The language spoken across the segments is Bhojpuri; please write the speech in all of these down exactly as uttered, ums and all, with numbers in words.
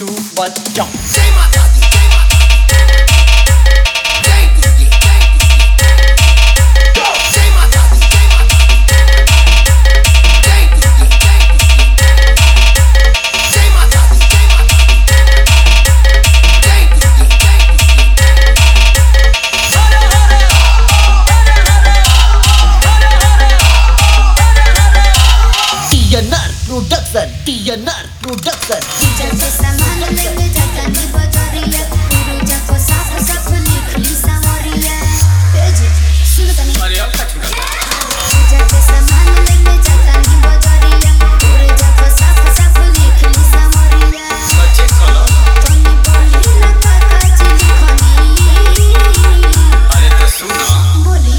two, one, jump. T N R Production, T N R Production. जैसे सामान लेके जाता नी बजरिया, पूरा को साफ साफ लिखली सामरिया। तेजी सुन तनी। अरे अब तक छुड़ा। जैसे सामान लेके जाता नी बजरिया, पूरा को साफ साफ लिखली सामरिया। बच्चे खोलो। तनी बोली ना काका जी लिखनी। अरे तो सुनो। बोली।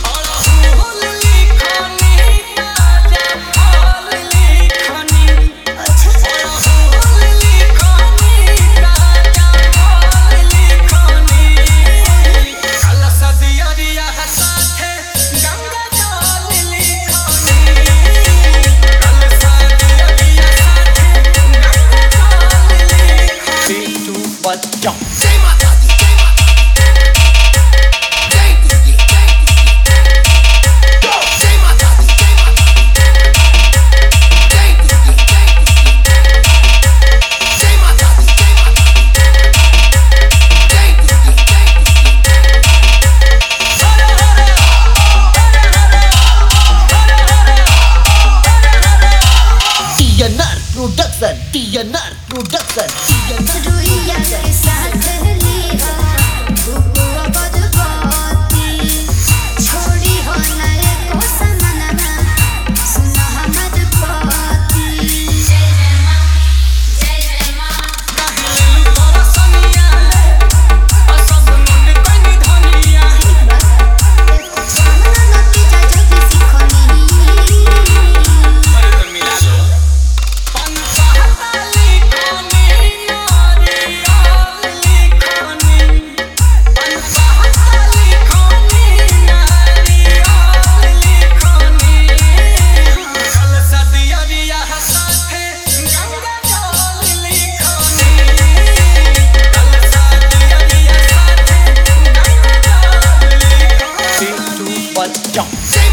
One, jump. T N R Production, T N R Production, T N R रुइया के साथ लिहा, बुआ बदबाती। छोड़ी हो ना एको समाना, सुना हमर पाती। जय जय माँ, जय जय माँ। एको जाना नतीजा जदी सिखनी। one, jump.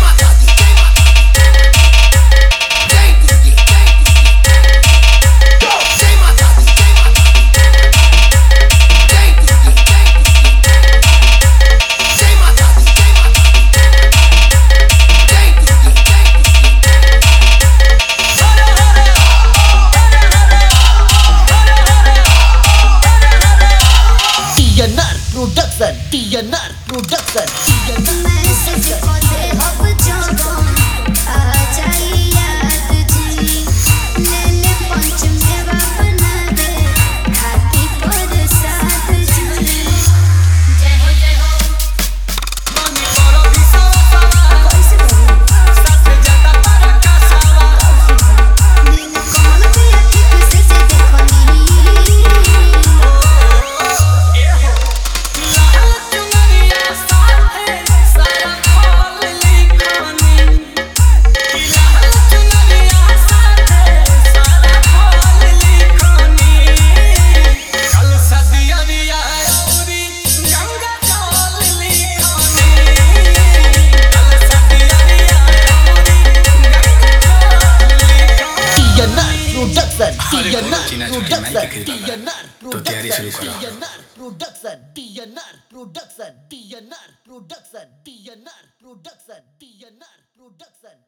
T N R Production, T N R Production, T N R. Message को दे अब जगन, आ जाई याद जी। ले ले पंच मेवा बना दे, खाती पर साथ जी। जय हो जय हो। कैसे करूं? नील कमल पे अखी से से देखनी। Production, अरे T N बोलो R चीना चुनाई Production, मैं देखे T वाला। N R तो तैयारी शुरू Production, करो। T N R Production, T N R Production, T N R Production, T N R Production, T N R Production.